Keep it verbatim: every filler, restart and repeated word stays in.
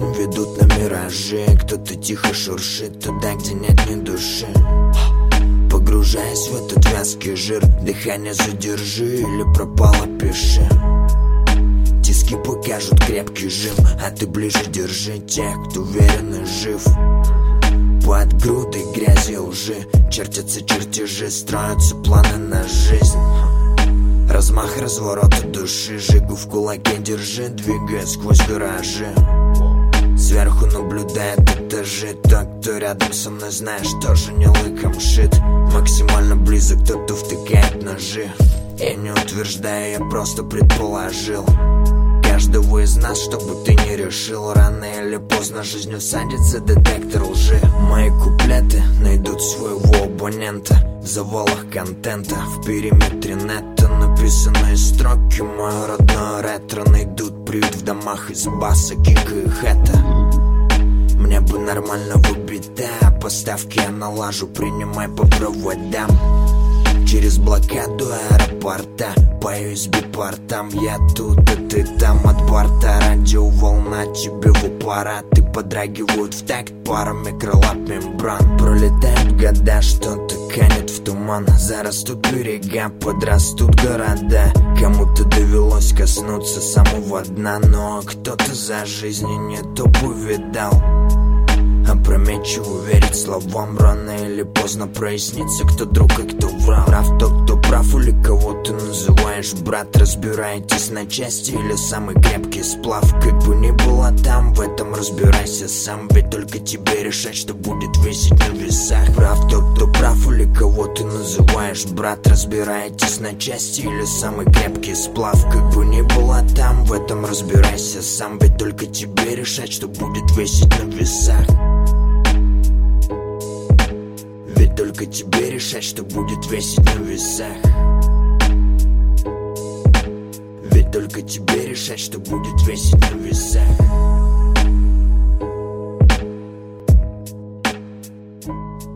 жизнь ведут на миражи. Кто-то тихо шуршит туда, где нет ни души. Погружаясь в этот вязкий жир, дыхание задержи или пропало, пиши. Тиски покажут крепкий жим, а ты ближе держи тех, кто уверен и жив. Под грудой грязи и лжи чертятся чертежи, строятся планы на жизнь. Размах разворота души, жигу в кулаке держи, двигаясь сквозь гаражи. Сверху наблюдает этажи. Тот, кто рядом со мной, знаешь, тоже не лыком шит. Максимально близок тот, кто втыкает ножи. Я не утверждаю, я просто предположил. Каждого из нас, что бы ты ни решил, рано или поздно жизнью всадится детектор лжи. Мои куплеты найдут своего абонента в завалах контента, в периметре нета написанные строки. Мое родное ретро найдут приют в домах из баса, кика и хэта. Мне бы нормально выбить, да, поставки я налажу, принимай по проводам. Через блокаду аэропорта по ю эс би-портам. Я тут, а ты там от борта. Радиоволна тебе в упора. Ты подрагивают в такт парами крылат мембран. Пролетают года, что-то канет в туман. Зарастут берега, подрастут города. Кому-то довелось коснуться самого дна, но кто-то за жизнью не то повидал. Опрометчиво верить словам, рано или поздно прояснится, кто друг и кто враг. Прав тот, кто прав, или кого ты называешь брат. Разбирайтесь на части или самый крепкий сплав. Как бы ни было там, в этом разбирайся сам. Ведь только тебе решать, что будет весить на весах. Прав тот, кто прав, или кого ты называешь брат. Разбирайтесь на части или самый крепкий сплав. Как бы ни было там, в этом разбирайся сам. Ведь только тебе решать, что будет весить на весах. Ведь только тебе решать, что будет весить на весах. Ведь только тебе решать, что будет весить на весах.